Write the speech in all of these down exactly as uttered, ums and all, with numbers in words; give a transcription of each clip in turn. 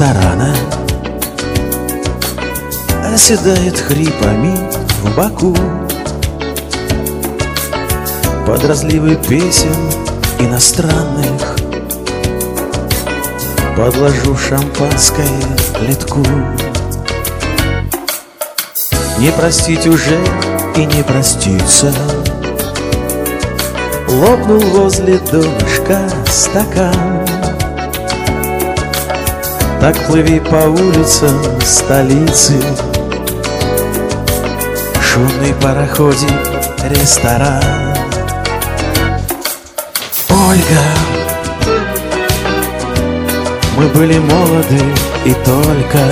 ресторана оседает хрипами в боку под разливы песен иностранных. Подложу шампанское литку. Не простить уже и не проститься. Лопнул возле донышка стакан. Так плыви по улицам столицы, шумный пароходик, ресторан. Ольга, мы были молоды и только,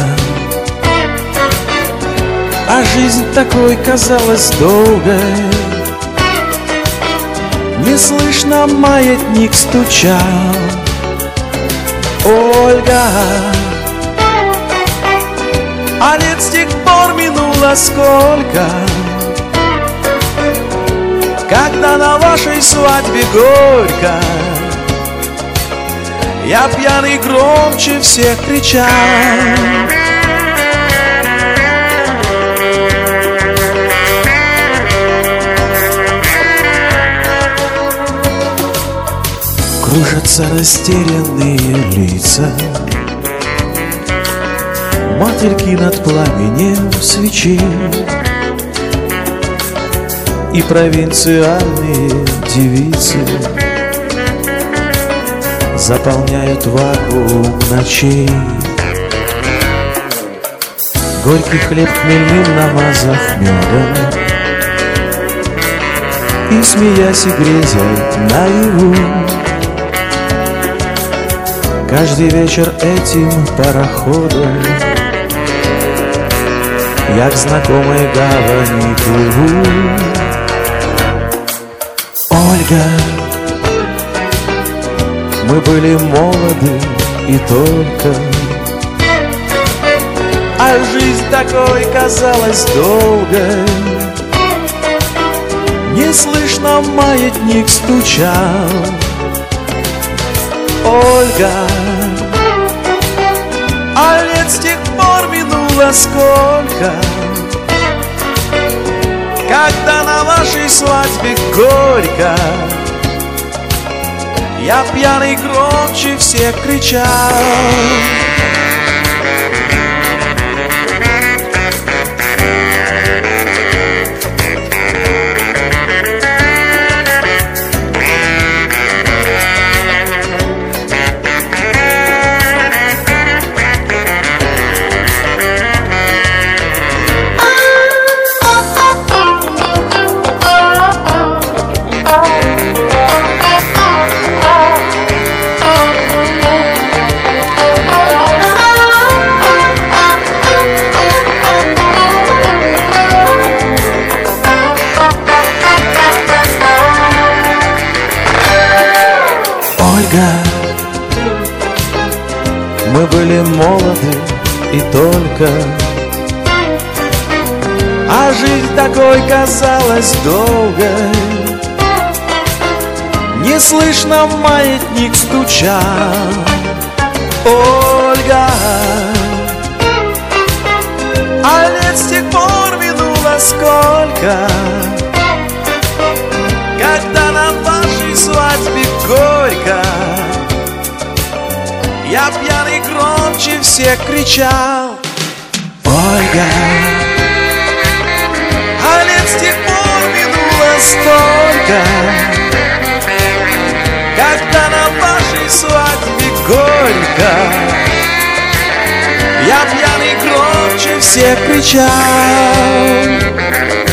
а жизнь такой казалась долгой. Неслышно маятник стучал. Ольга, а лет с тех пор минуло сколько, когда на вашей свадьбе горько я пьяный громче всех кричал. Кружатся растерянные лица, мотыльки над пламенем свечи, и провинциальные девицы заполняют вакуум ночей. Горький хлеб хмельным намазав медом, и, смеясь и грезя наяву, каждый вечер этим пароходом я к знакомой гавани плыву. Ольга, мы были молоды и только, а жизнь такой казалась долгой. Неслышно маятник стучал. Ольга, а лет с тех пор минуло сколько, когда на вашей свадьбе горько я пьяный громче всех кричал. Мы были молоды и только, а жизнь такой казалась долгой. Неслышно маятник стучал. Ольга, а лет с тех пор минуло сколько, когда на вашей свадьбе горько я пьяный громче всех кричал. Ольга, а лет с тех пор минуло столько, когда на вашей свадьбе горько я пьяный громче всех кричал.